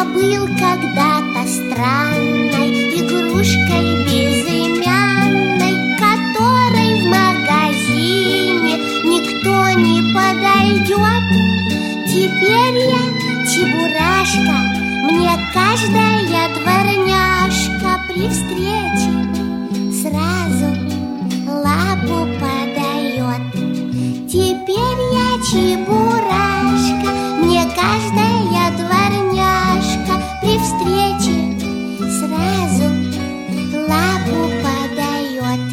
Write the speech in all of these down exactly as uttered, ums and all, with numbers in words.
был когда-то странной игрушкой безымянной, которой в магазине никто не подойдет. Теперь я чебурашка, мне каждая дворняжка при встрече сразу лапу подает. Теперь я чебурашка, мне каждая дворняжка при встрече сразу лапу подает.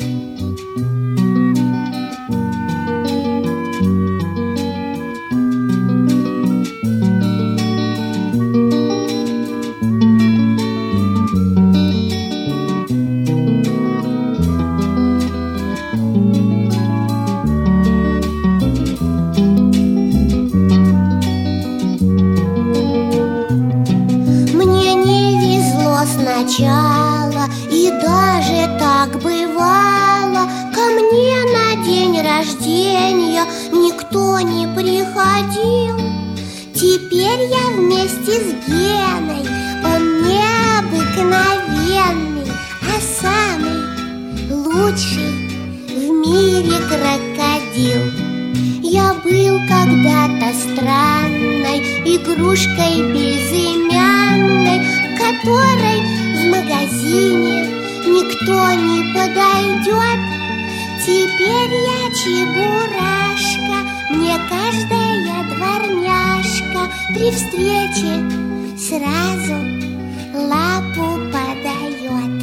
Сначала, и даже так бывало, ко мне на день рождения никто не приходил. Теперь я вместе с Геной, он необыкновенный, а самый лучший в мире крокодил. Я был когда-то странной игрушкой безымянной, которой в магазине никто не подойдет. Теперь я чебурашка, мне каждая дворняжка при встрече сразу лапу подает.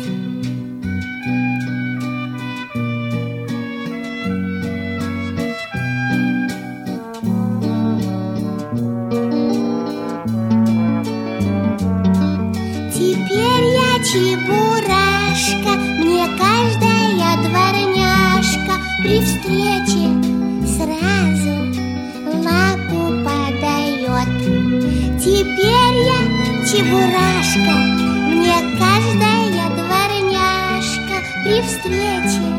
Теперь я чебурашка, мне каждая дворняжка при встрече сразу лапу подает. Теперь я чебурашка, мне каждая дворняжка при встрече